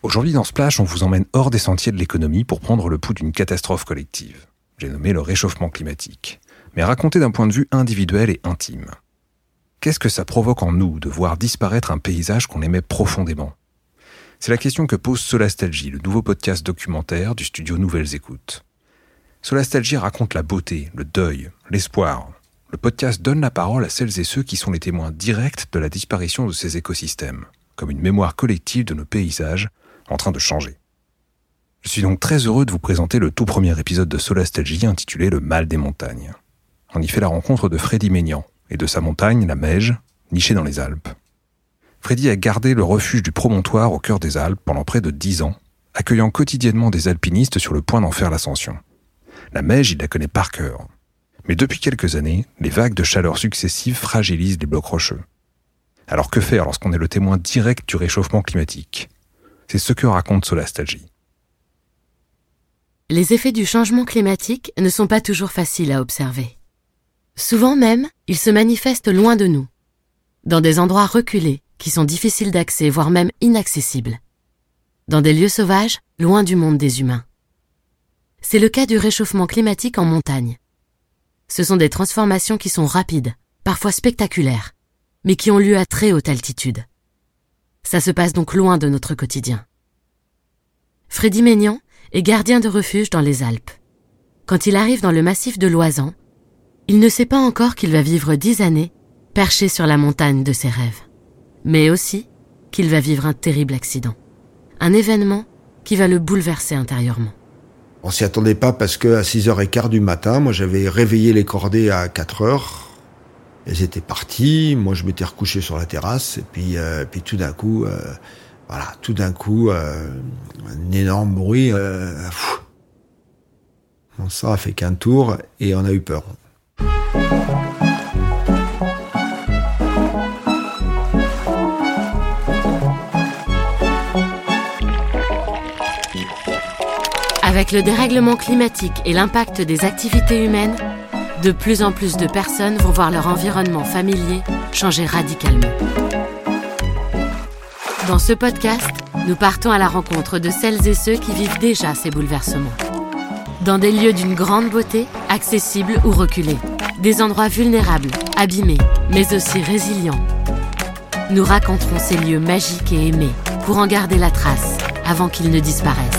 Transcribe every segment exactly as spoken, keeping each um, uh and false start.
Aujourd'hui dans Splash, on vous emmène hors des sentiers de l'économie pour prendre le pouls d'une catastrophe collective. J'ai nommé le réchauffement climatique, mais raconté d'un point de vue individuel et intime. Qu'est-ce que ça provoque en nous de voir disparaître un paysage qu'on aimait profondément ? C'est la question que pose Solastalgie, le nouveau podcast documentaire du studio Nouvelles Écoutes. Solastalgie raconte la beauté, le deuil, l'espoir. Le podcast donne la parole à celles et ceux qui sont les témoins directs de la disparition de ces écosystèmes, comme une mémoire collective de nos paysages en train de changer. Je suis donc très heureux de vous présenter le tout premier épisode de Solastalgie intitulé « Le mal des montagnes ». On y fait la rencontre de Freddy Maignan et de sa montagne, la Meige, nichée dans les Alpes. Freddy a gardé le refuge du Promontoire au cœur des Alpes pendant près de dix ans, accueillant quotidiennement des alpinistes sur le point d'en faire l'ascension. La Meige, il la connaît par cœur. Mais depuis quelques années, les vagues de chaleur successives fragilisent les blocs rocheux. Alors que faire lorsqu'on est le témoin direct du réchauffement climatique ? C'est ce que raconte Solastalgie. Les effets du changement climatique ne sont pas toujours faciles à observer. Souvent même, ils se manifestent loin de nous, dans des endroits reculés qui sont difficiles d'accès, voire même inaccessibles, dans des lieux sauvages, loin du monde des humains. C'est le cas du réchauffement climatique en montagne. Ce sont des transformations qui sont rapides, parfois spectaculaires, mais qui ont lieu à très haute altitude. Ça se passe donc loin de notre quotidien. Freddy Maignan est gardien de refuge dans les Alpes. Quand il arrive dans le massif de l'Oisans, il ne sait pas encore qu'il va vivre dix années perché sur la montagne de ses rêves, mais aussi qu'il va vivre un terrible accident, un événement qui va le bouleverser intérieurement. On s'y attendait pas parce qu'à six heures quinze du matin, moi j'avais réveillé les cordées à quatre heures. Elles étaient parties, moi je m'étais recouché sur la terrasse et puis, euh, puis tout d'un coup, euh, voilà, tout d'un coup, euh, un énorme bruit. Euh, Mon sang a fait qu'un tour et on a eu peur. Avec le dérèglement climatique et l'impact des activités humaines, de plus en plus de personnes vont voir leur environnement familier changer radicalement. Dans ce podcast, nous partons à la rencontre de celles et ceux qui vivent déjà ces bouleversements. Dans des lieux d'une grande beauté, accessibles ou reculés. Des endroits vulnérables, abîmés, mais aussi résilients. Nous raconterons ces lieux magiques et aimés pour en garder la trace avant qu'ils ne disparaissent.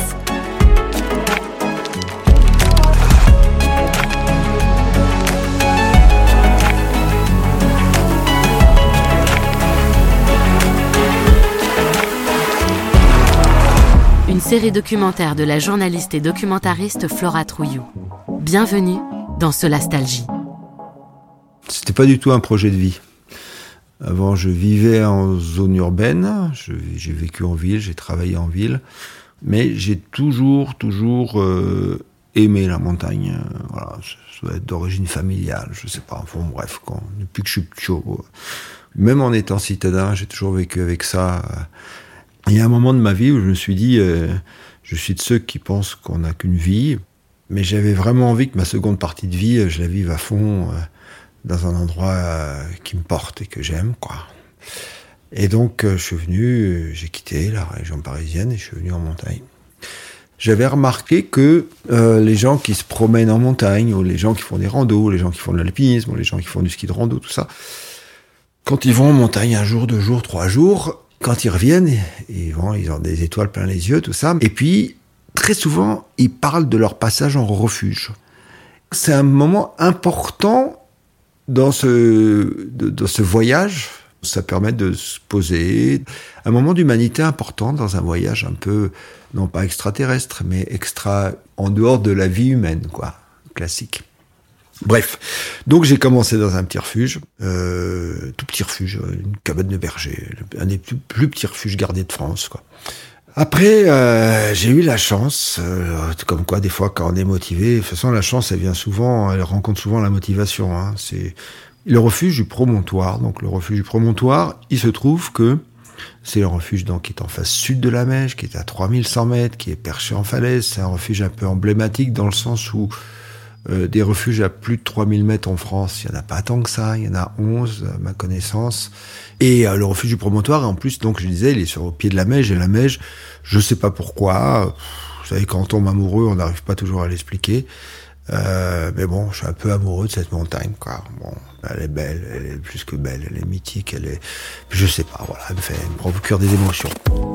Une série documentaire de la journaliste et documentariste Flora Trouillou. Bienvenue dans Solastalgie. C'était pas du tout un projet de vie. Avant, je vivais en zone urbaine, je, j'ai vécu en ville, j'ai travaillé en ville, mais j'ai toujours, toujours euh, aimé la montagne. Voilà, ça doit être d'origine familiale, je sais pas. Enfin bref, quand, depuis que je suis petit, même en étant citadin, j'ai toujours vécu avec ça. Il y a un moment de ma vie où je me suis dit, euh, je suis de ceux qui pensent qu'on n'a qu'une vie, mais j'avais vraiment envie que ma seconde partie de vie, je la vive à fond, euh, dans un endroit euh, qui me porte et que j'aime, quoi. Et donc, euh, je suis venu, euh, j'ai quitté la région parisienne et je suis venu en montagne. J'avais remarqué que euh, les gens qui se promènent en montagne, ou les gens qui font des randos, les gens qui font de l'alpinisme, ou les gens qui font du ski de rando, tout ça, quand ils vont en montagne un jour, deux jours, trois jours, quand ils reviennent, ils, vont, ils ont des étoiles plein les yeux, tout ça. Et puis, très souvent, ils parlent de leur passage en refuge. C'est un moment important dans ce, de, dans ce voyage. Ça permet de se poser. Un moment d'humanité important dans un voyage un peu, non pas extraterrestre, mais extra, en dehors de la vie humaine, quoi, classique. Bref, donc j'ai commencé dans un petit refuge, euh, tout petit refuge, une cabane de berger, un des plus, plus petits refuges gardés de France, quoi. Après, euh, j'ai eu la chance, euh, comme quoi des fois quand on est motivé, de toute façon la chance elle vient souvent, elle rencontre souvent la motivation. Hein, c'est le refuge du Promontoire. Donc le refuge du Promontoire, il se trouve que c'est le refuge donc qui est en face sud de la Meige, qui est à trois mille cent mètres, qui est perché en falaise. C'est un refuge un peu emblématique dans le sens où Euh, des refuges à plus de trois mille mètres en France, il n'y en a pas tant que ça, il y en a onze à ma connaissance. Et euh, le refuge du Promontoire, en plus, donc je disais, il est sur au pied de la Meije, et la Meije, je sais pas pourquoi, vous savez, quand on tombe amoureux, on n'arrive pas toujours à l'expliquer. Euh, mais bon, je suis un peu amoureux de cette montagne, quoi. Bon, elle est belle, elle est plus que belle, elle est mythique, elle est, je sais pas, voilà, elle me fait, elle me procure des émotions.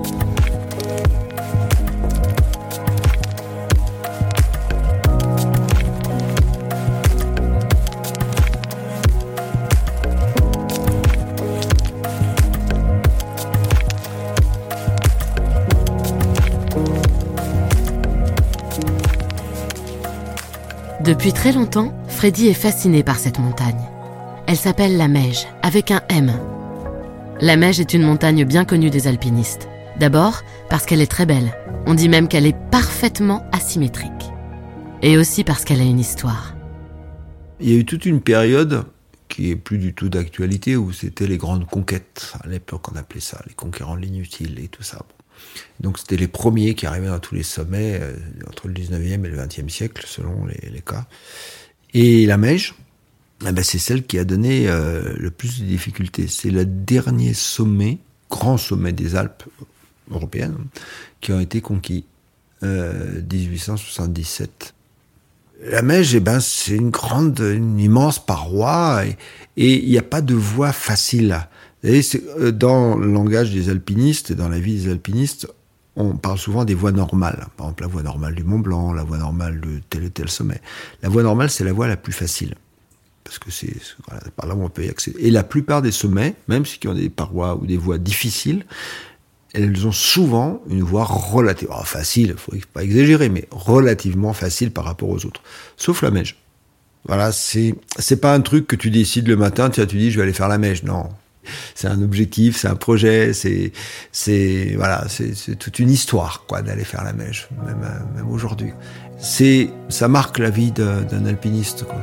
Depuis très longtemps, Freddy est fasciné par cette montagne. Elle s'appelle la Meije, avec un M. La Meije est une montagne bien connue des alpinistes. D'abord, parce qu'elle est très belle. On dit même qu'elle est parfaitement asymétrique. Et aussi parce qu'elle a une histoire. Il y a eu toute une période qui est plus du tout d'actualité, où c'était les grandes conquêtes. À l'époque, on appelait ça les conquérants de l'inutile et tout ça. Donc c'était les premiers qui arrivaient dans tous les sommets, euh, entre le dix-neuvième et le vingtième siècle, selon les, les cas. Et la Meije, eh ben, c'est celle qui a donné euh, le plus de difficultés. C'est le dernier sommet, grand sommet des Alpes européennes, qui ont été conquis, euh, dix-huit cent soixante-dix-sept. La Meije, eh ben, c'est une grande, une immense paroi, et il n'y a pas de voie facile. Et c'est, dans le langage des alpinistes, dans la vie des alpinistes, on parle souvent des voies normales. Par exemple, la voie normale du Mont Blanc, la voie normale de tel et tel sommet. La voie normale, c'est la voie la plus facile. Parce que c'est voilà, par là où on peut y accéder. Et la plupart des sommets, même ceux qui ont des parois ou des voies difficiles, elles ont souvent une voie relativement facile, il ne faut pas exagérer, mais relativement facile par rapport aux autres. Sauf la Meije. Voilà, c'est, c'est pas un truc que tu décides le matin, tu, tu dis je vais aller faire la Meije. Non. C'est un objectif, c'est un projet, c'est, c'est, voilà, c'est, c'est toute une histoire, quoi, d'aller faire la Meije, même, même aujourd'hui. C'est, ça marque la vie de, d'un alpiniste, quoi.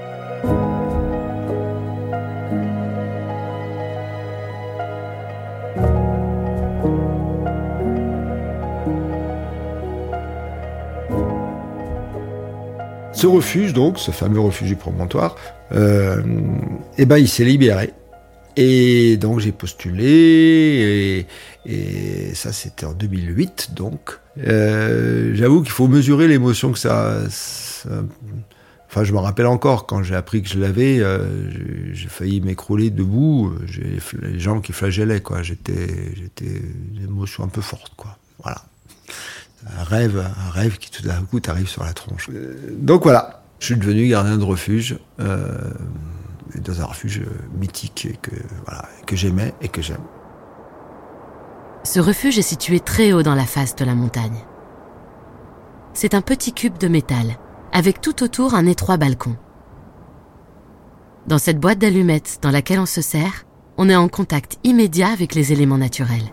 Ce refuge, donc, ce fameux refuge du Promontoire, euh, eh ben, il s'est libéré. Et donc j'ai postulé, et, et ça c'était en deux mille huit, donc. Euh, j'avoue qu'il faut mesurer l'émotion que ça, ça... Enfin, je me rappelle encore, quand j'ai appris que je l'avais, euh, j'ai, j'ai failli m'écrouler debout, j'ai les jambes qui flagellaient, quoi. J'étais, j'étais une émotion un peu forte, quoi. Voilà. Un rêve, un rêve qui tout d'un coup t'arrive sur la tronche. Euh, donc voilà, je suis devenu gardien de refuge. Euh, dans un refuge mythique que, voilà, que j'aimais et que j'aime. Ce refuge est situé très haut dans la face de la montagne. C'est un petit cube de métal, avec tout autour un étroit balcon. Dans cette boîte d'allumettes dans laquelle on se sert, on est en contact immédiat avec les éléments naturels.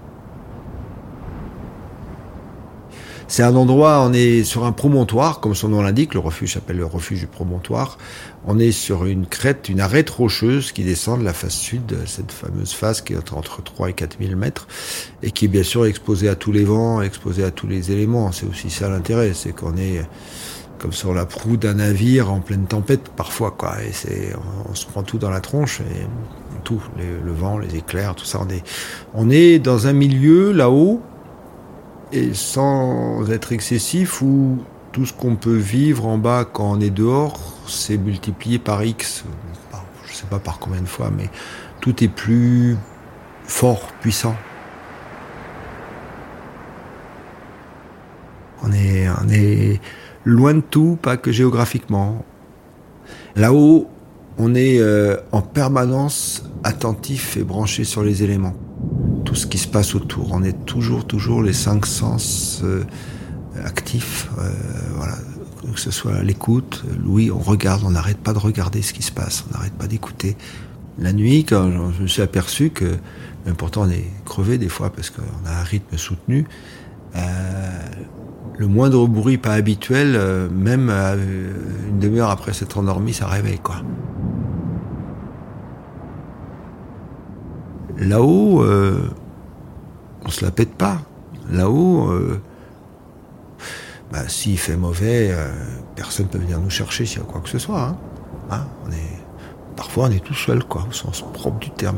C'est un endroit, on est sur un promontoire, comme son nom l'indique, le refuge s'appelle le refuge du Promontoire. On est sur une crête, une arête rocheuse qui descend de la face sud, cette fameuse face qui est entre trois et quatre mille mètres, et qui est bien sûr exposée à tous les vents, exposée à tous les éléments. C'est aussi ça l'intérêt, c'est qu'on est comme sur la proue d'un navire en pleine tempête parfois, quoi. Et c'est, on, on se prend tout dans la tronche, et tout, les, le vent, les éclairs, tout ça. On est, on est dans un milieu là-haut, et sans être excessif, où tout ce qu'on peut vivre en bas quand on est dehors, c'est multiplié par X. Je ne sais pas par combien de fois, mais tout est plus fort, puissant. On est, on est loin de tout, pas que géographiquement. Là-haut, on est euh, en permanence attentif et branché sur les éléments. Tout ce qui se passe autour. On est toujours, toujours les cinq sens euh, actifs. Euh, voilà. Que ce soit l'écoute, l'ouïe, on regarde, on n'arrête pas de regarder ce qui se passe, on n'arrête pas d'écouter. La nuit, quand je me suis aperçu que, même pourtant on est crevé des fois parce qu'on a un rythme soutenu, euh, le moindre bruit pas habituel, euh, même euh, une demi-heure après s'être endormi, ça réveille, quoi. Là-haut, euh, on se la pète pas. Là-haut, euh, bah, s'il fait mauvais, euh, personne ne peut venir nous chercher s'il y a quoi que ce soit. Hein. Hein, on est, parfois on est tout seul, quoi, au sens propre du terme.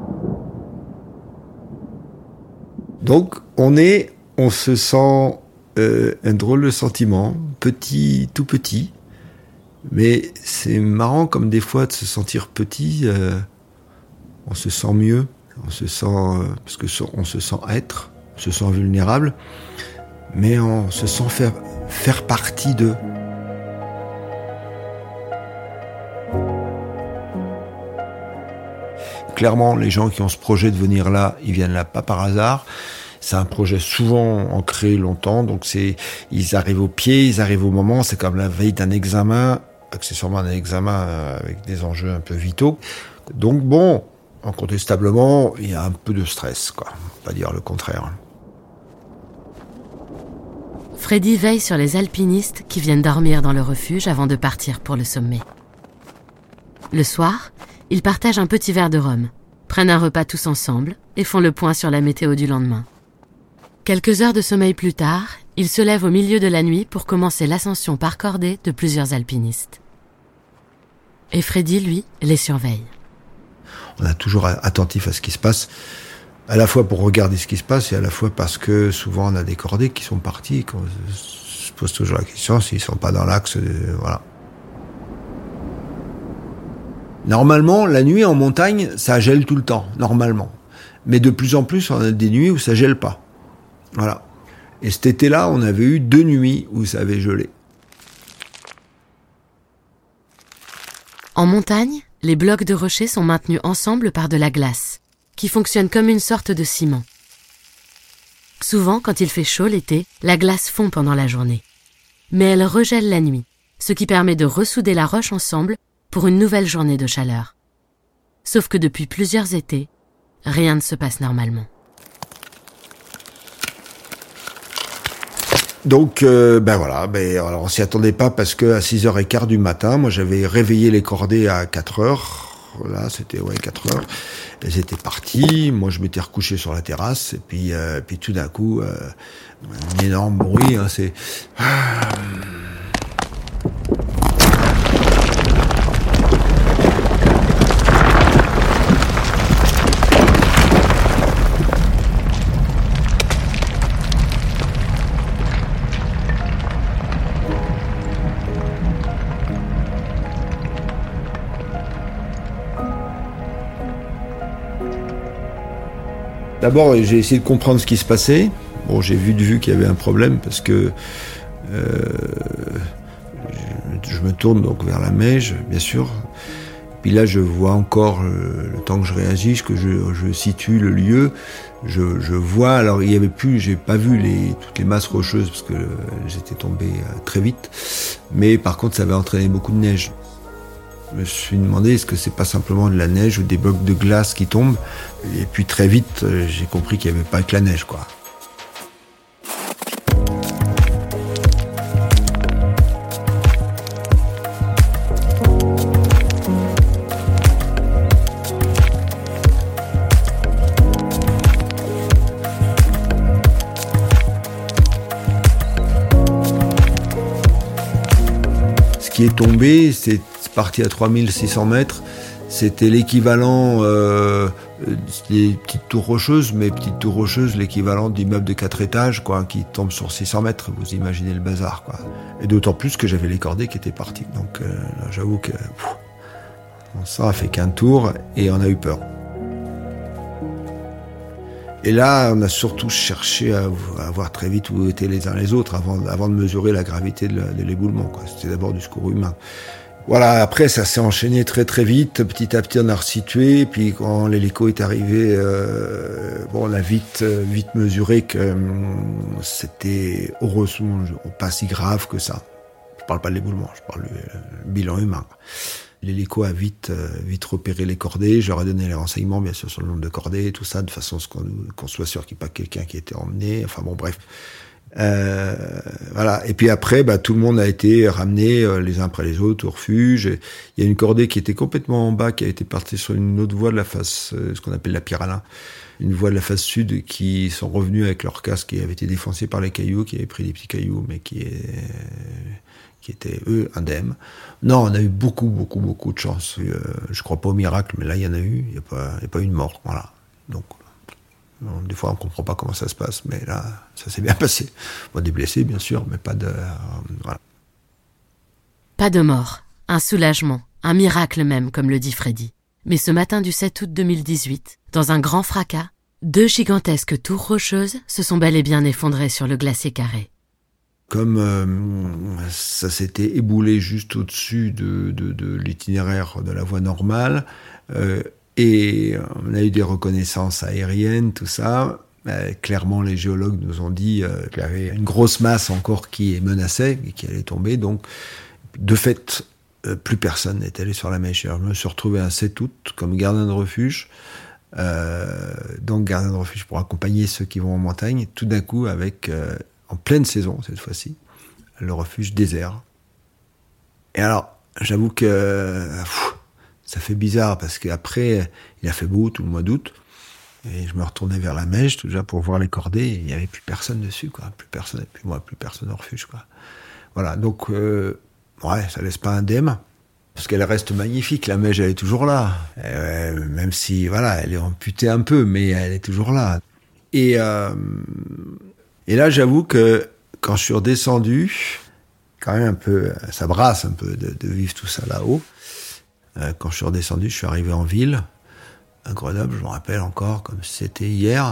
Donc on est, on se sent euh, un drôle de sentiment, petit, tout petit, mais c'est marrant comme des fois de se sentir petit, euh, on se sent mieux, on se sent, euh, parce que on se sent être, on se sent vulnérable, mais on se sent faire, faire partie d'eux. Clairement, les gens qui ont ce projet de venir là, ils viennent là pas par hasard. C'est un projet souvent ancré longtemps, donc c'est, ils arrivent au pied, ils arrivent au moment, c'est comme la veille d'un examen, accessoirement un examen avec des enjeux un peu vitaux. Donc bon, incontestablement, il y a un peu de stress, quoi. On va pas dire le contraire. Freddy veille sur les alpinistes qui viennent dormir dans le refuge avant de partir pour le sommet. Le soir, ils partagent un petit verre de rhum, prennent un repas tous ensemble et font le point sur la météo du lendemain. Quelques heures de sommeil plus tard, ils se lèvent au milieu de la nuit pour commencer l'ascension par cordée de plusieurs alpinistes. Et Freddy, lui, les surveille. On est toujours attentif à ce qui se passe, à la fois pour regarder ce qui se passe et à la fois parce que souvent on a des cordées qui sont partis, qu'on se pose toujours la question s'ils sont pas dans l'axe, de, voilà. Normalement, la nuit en montagne, ça gèle tout le temps, normalement. Mais de plus en plus, on a des nuits où ça gèle pas. Voilà. Et cet été-là, on avait eu deux nuits où ça avait gelé. En montagne, les blocs de rochers sont maintenus ensemble par de la glace, qui fonctionne comme une sorte de ciment. Souvent, quand il fait chaud l'été, la glace fond pendant la journée. Mais elle regèle la nuit, ce qui permet de ressouder la roche ensemble pour une nouvelle journée de chaleur. Sauf que depuis plusieurs étés, rien ne se passe normalement. Donc, euh, ben voilà, ben, alors on s'y attendait pas parce que à six heures quinze du matin, moi j'avais réveillé les cordées à quatre heures. Là, c'était ouais quatre heures. Elles étaient parties. Moi, je m'étais recouché sur la terrasse et puis, euh, puis tout d'un coup, euh, un énorme bruit. Hein, c'est D'abord, j'ai essayé de comprendre ce qui se passait. Bon, j'ai vu de vue qu'il y avait un problème parce que euh, je, je me tourne donc vers la Meije, bien sûr. Puis là, je vois encore le, le temps que je réagisse, que je, je situe le lieu. Je, je vois. Alors, il y avait plus, j'ai pas vu les toutes les masses rocheuses parce que j'étais tombé très vite. Mais par contre, ça avait entraîné beaucoup de neige. Je me suis demandé, est-ce que c'est pas simplement de la neige ou des blocs de glace qui tombent? Et puis très vite, j'ai compris qu'il n'y avait pas que la neige, quoi. Ce qui est tombé, c'est parti à trois mille six cents mètres, c'était l'équivalent euh, des petites tours rocheuses, mais petites tours rocheuses, l'équivalent d'immeubles de quatre étages, quoi, qui tombent sur six cents mètres. Vous imaginez le bazar, quoi. Et d'autant plus que j'avais les cordées qui étaient parties. Donc, euh, là, j'avoue que pff, ça a fait qu'un tour et on a eu peur. Et là, on a surtout cherché à, à voir très vite où étaient les uns les autres avant, avant de mesurer la gravité de, la, de l'éboulement, quoi. C'était d'abord du secours humain. Voilà, après ça s'est enchaîné très très vite, petit à petit on a resitué, puis quand l'hélico est arrivé, euh, bon, on a vite vite mesuré que euh, c'était heureusement pas si grave que ça. Je parle pas de l'éboulement, je parle du bilan humain. L'hélico a vite euh, vite repéré les cordées, je leur ai donné les renseignements bien sûr sur le nombre de cordées et tout ça, de façon à ce qu'on, qu'on soit sûr qu'il n'y ait pas quelqu'un qui a été emmené, enfin bon bref. Euh, voilà. Et puis après, bah, tout le monde a été ramené euh, les uns après les autres au refuge. Et il y a une cordée qui était complètement en bas, qui a été partie sur une autre voie de la face, euh, ce qu'on appelle la Piralin, une voie de la face sud, qui sont revenus avec leur casque qui avait été défoncé par les cailloux, qui avaient pris des petits cailloux, mais qui, est, qui étaient eux indemnes. Non, on a eu beaucoup, beaucoup, beaucoup de chance. Euh, je crois pas au miracle, mais là il y en a eu. Il n'y a pas, il y a pas eu de mort. Voilà. Donc. Bon, des fois, on ne comprend pas comment ça se passe, mais là, ça s'est bien passé. Bon, des blessés, bien sûr, mais pas de... Euh, voilà. Pas de mort, un soulagement, un miracle même, comme le dit Freddy. Mais ce matin du sept août deux mille dix-huit, dans un grand fracas, deux gigantesques tours rocheuses se sont bel et bien effondrées sur le glacier Carré. Comme euh, ça s'était éboulé juste au-dessus de, de, de l'itinéraire de la voie normale, euh, et on a eu des reconnaissances aériennes, tout ça. Euh, clairement, les géologues nous ont dit euh, qu'il y avait une grosse masse encore qui menaçait et qui allait tomber. Donc, de fait, euh, plus personne n'est allé sur la Mèche. Alors, je me suis retrouvé un sept août comme gardien de refuge. Euh, donc, gardien de refuge pour accompagner ceux qui vont en montagne. Tout d'un coup, avec, euh, en pleine saison, cette fois-ci, le refuge désert. Et alors, j'avoue que... Euh, pff, ça fait bizarre parce qu'après, il a fait beau tout le mois d'août. Et je me retournais vers la Mèche, tout déjà pour voir les cordées. Et il n'y avait plus personne dessus, quoi. Plus personne, et puis moi, plus personne au refuge, quoi. Voilà, donc, euh, ouais, ça laisse pas indemne. Parce qu'elle reste magnifique, la Mèche, elle est toujours là. Et, euh, même si, voilà, elle est amputée un peu, mais elle est toujours là. Et, euh, et là, j'avoue que quand je suis redescendu, quand même un peu, ça brasse un peu de, de vivre tout ça là-haut. Quand je suis redescendu, je suis arrivé en ville, à Grenoble, je me rappelle encore, comme si c'était hier.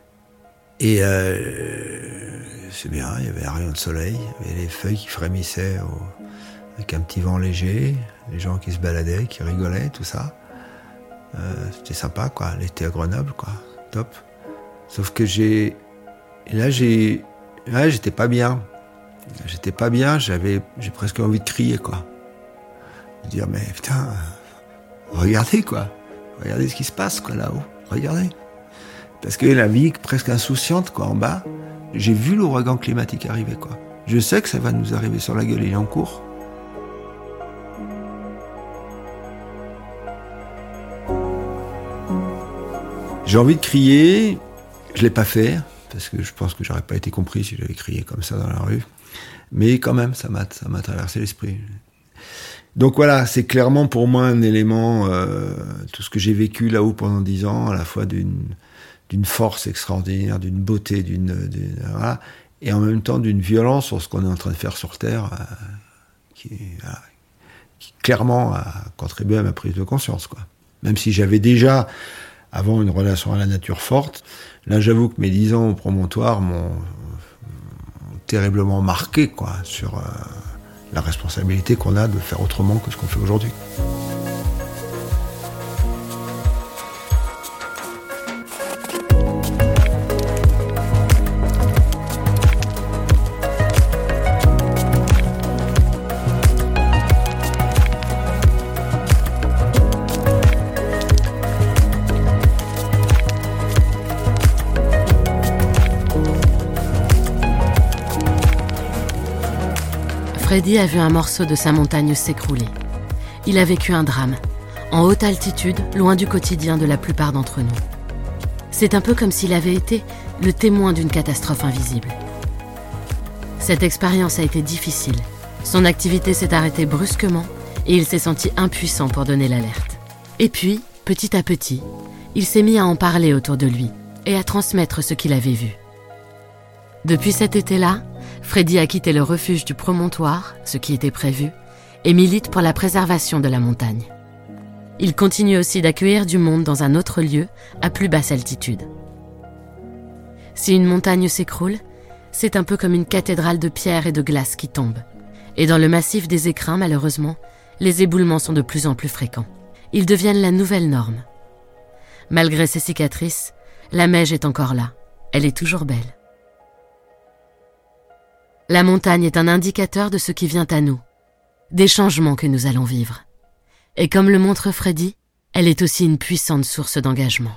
Et euh, c'est bien, il y avait un rayon de soleil, il y avait les feuilles qui frémissaient au, avec un petit vent léger, les gens qui se baladaient, qui rigolaient, tout ça. Euh, c'était sympa, quoi, l'été à Grenoble, quoi, top. Sauf que j'ai... Et là, j'ai... Ouais, j'étais pas bien. J'étais pas bien, j'avais... J'ai presque envie de crier, quoi. De dire, mais putain, regardez, quoi. Regardez ce qui se passe, quoi, là-haut. Regardez. Parce que la vie presque insouciante, quoi, en bas, j'ai vu l'ouragan climatique arriver, quoi. Je sais que ça va nous arriver sur la gueule, il est en cours. J'ai envie de crier, je l'ai pas fait, parce que je pense que j'aurais pas été compris si j'avais crié comme ça dans la rue. Mais quand même, ça m'a, ça m'a traversé l'esprit. Donc voilà, c'est clairement pour moi un élément, euh, tout ce que j'ai vécu là-haut pendant dix ans, à la fois d'une, d'une force extraordinaire, d'une beauté, d'une, d'une voilà, et en même temps d'une violence sur ce qu'on est en train de faire sur Terre, euh, qui, voilà, qui clairement a contribué à ma prise de conscience, quoi. Même si j'avais déjà, avant, une relation à la nature forte, là j'avoue que mes dix ans au promontoire m'ont, m'ont terriblement marqué, quoi, sur... Euh, la responsabilité qu'on a de faire autrement que ce qu'on fait aujourd'hui. Freddy a vu un morceau de sa montagne s'écrouler. Il a vécu un drame, en haute altitude, loin du quotidien de la plupart d'entre nous. C'est un peu comme s'il avait été le témoin d'une catastrophe invisible. Cette expérience a été difficile. Son activité s'est arrêtée brusquement et il s'est senti impuissant pour donner l'alerte. Et puis, petit à petit, il s'est mis à en parler autour de lui et à transmettre ce qu'il avait vu. Depuis cet été-là, Freddy a quitté le refuge du promontoire, ce qui était prévu, et milite pour la préservation de la montagne. Il continue aussi d'accueillir du monde dans un autre lieu, à plus basse altitude. Si une montagne s'écroule, c'est un peu comme une cathédrale de pierre et de glace qui tombe. Et dans le massif des Écrins, malheureusement, les éboulements sont de plus en plus fréquents. Ils deviennent la nouvelle norme. Malgré ses cicatrices, la Mèche est encore là. Elle est toujours belle. La montagne est un indicateur de ce qui vient à nous, des changements que nous allons vivre. Et comme le montre Freddy, elle est aussi une puissante source d'engagement.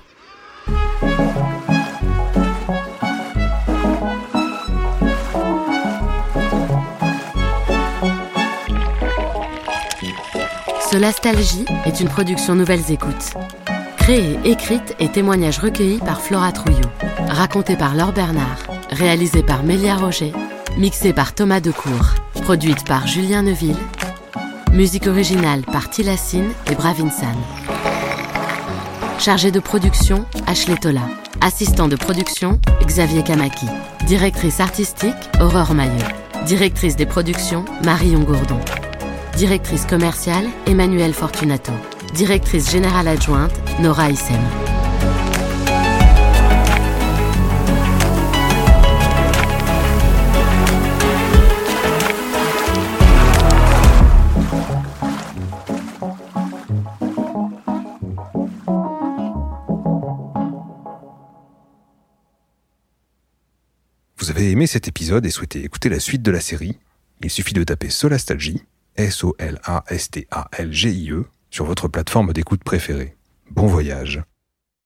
Solastalgie est une production Nouvelles Écoutes. Créée, écrite et témoignages recueillis par Flora Trouillot. Racontée par Laure Bernard. Réalisée par Mélia Roger. Mixée par Thomas Decour. Produite par Julien Neuville. Musique originale par Tilassine et Bravinsan. Chargé de production, Ashley Tola. Assistant de production, Xavier Kamaki. Directrice artistique, Aurore Maillot. Directrice des productions, Marion Gourdon. Directrice commerciale, Emmanuelle Fortunato. Directrice générale adjointe, Nora Issem. Vous avez aimé cet épisode et souhaitez écouter la suite de la série? Il suffit de taper Solastalgie, S O L A S T A L G I E, sur votre plateforme d'écoute préférée. Bon voyage!